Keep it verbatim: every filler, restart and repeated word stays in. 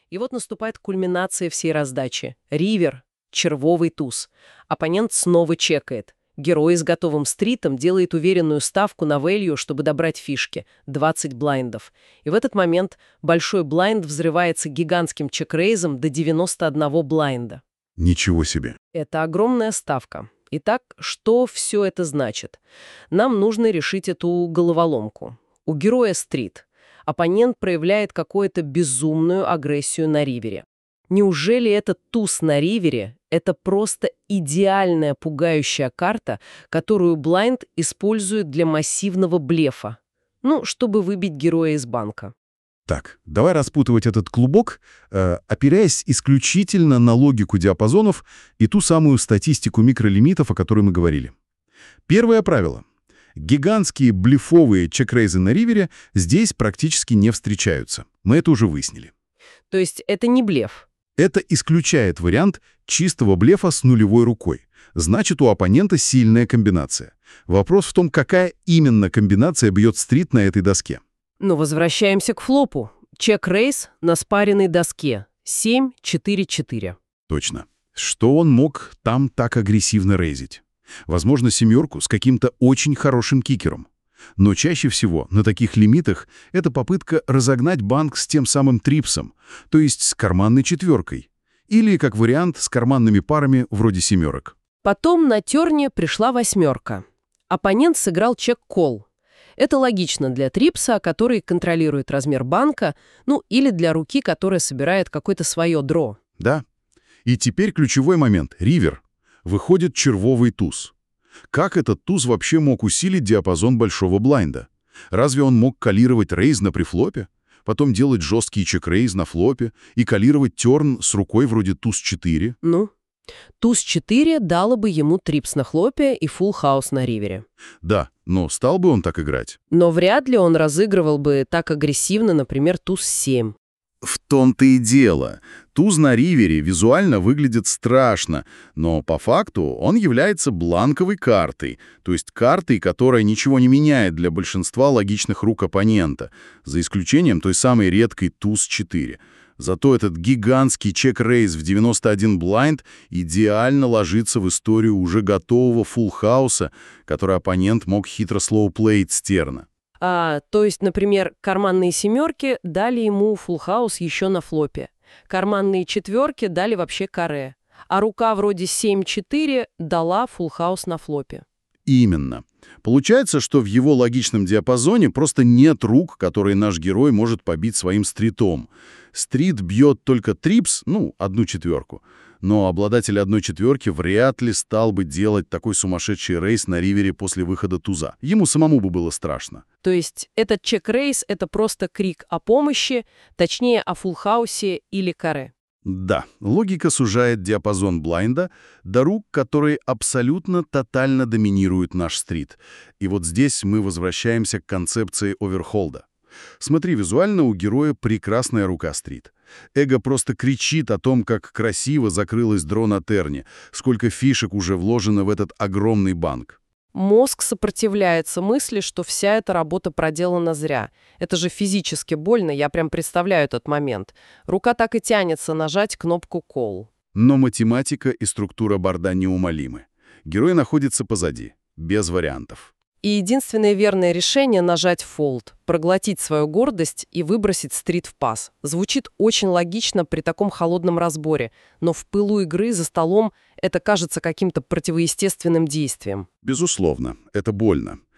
И вот наступает кульминация всей раздачи. Ривер, червовый туз. Оппонент снова чекает. Герой с готовым стритом делает уверенную ставку на value, чтобы добрать фишки – двадцать блайндов. И в этот момент большой блайнд взрывается гигантским чек-рейзом до девяноста одного блайнда. Ничего себе. Это огромная ставка. Итак, что все это значит? Нам нужно решить эту головоломку. У героя стрит. Оппонент проявляет какую-то безумную агрессию на ривере. Неужели этот туз на ривере – это просто идеальная пугающая карта, которую блайнд использует для массивного блефа? Ну, чтобы выбить героя из банка. Так, давай распутывать этот клубок, э, опираясь исключительно на логику диапазонов и ту самую статистику микролимитов, о которой мы говорили. Первое правило. Гигантские блефовые чек-рейзы на ривере здесь практически не встречаются. Мы это уже выяснили. То есть это не блеф? Это исключает вариант чистого блефа с нулевой рукой. Значит, у оппонента сильная комбинация. Вопрос в том, какая именно комбинация бьет стрит на этой доске. Ну, возвращаемся к флопу. Чек-рейз на спаренной доске. семь четыре четыре. Точно. Что он мог там так агрессивно рейзить? Возможно, семерку с каким-то очень хорошим кикером. Но чаще всего на таких лимитах это попытка разогнать банк с тем самым трипсом, то есть с карманной четверкой. Или, как вариант, с карманными парами вроде семерок. Потом на терне пришла восьмерка. Оппонент сыграл чек-колл. Это логично для трипса, который контролирует размер банка, ну или для руки, которая собирает какое-то свое дро. Да. И теперь ключевой момент. Ривер. Выходит червовый туз. Как этот туз вообще мог усилить диапазон большого блайнда? Разве он мог калировать рейз на префлопе, потом делать жесткий чек-рейз на флопе и калировать терн с рукой вроде туз четыре? Ну, туз четыре дало бы ему трипс на хлопе и фулл хаус на ривере. Да, но стал бы он так играть? Но вряд ли он разыгрывал бы так агрессивно, например, туз семь. В том-то и дело. Туз на ривере визуально выглядит страшно, но по факту он является бланковой картой, то есть картой, которая ничего не меняет для большинства логичных рук оппонента, за исключением той самой редкой туз четыре. Зато этот гигантский чек-рейз в девяносто один блайнд идеально ложится в историю уже готового фулл-хауса, который оппонент мог хитро слоуплеить с терна. А, то есть, например, карманные семерки дали ему фулл-хаус еще на флопе. Карманные четверки дали вообще каре. А рука вроде семь четыре дала фулл-хаус на флопе. Именно. Получается, что в его логичном диапазоне просто нет рук, которые наш герой может побить своим стритом. Стрит бьет только трипс, ну, одну четверку. Но обладатель одной четверки вряд ли стал бы делать такой сумасшедший рейс на ривере после выхода туза. Ему самому бы было страшно. То есть этот чек-рейс — это просто крик о помощи, точнее, о фулл-хаусе или каре. Да, логика сужает диапазон блайнда до рук, которые абсолютно тотально доминируют наш стрит. И вот здесь мы возвращаемся к концепции оверхолда. Смотри, визуально у героя прекрасная рука стрит. Эго просто кричит о том, как красиво закрылась дро на терне, сколько фишек уже вложено в этот огромный банк. Мозг сопротивляется мысли, что вся эта работа проделана зря. Это же физически больно, я прям представляю этот момент. Рука так и тянется нажать кнопку «Call». Но математика и структура борда неумолимы. Герой находится позади, без вариантов. И единственное верное решение — нажать «Fold», проглотить свою гордость и выбросить стрит в пас. Звучит очень логично при таком холодном разборе, но в пылу игры за столом это кажется каким-то противоестественным действием. Безусловно, это больно.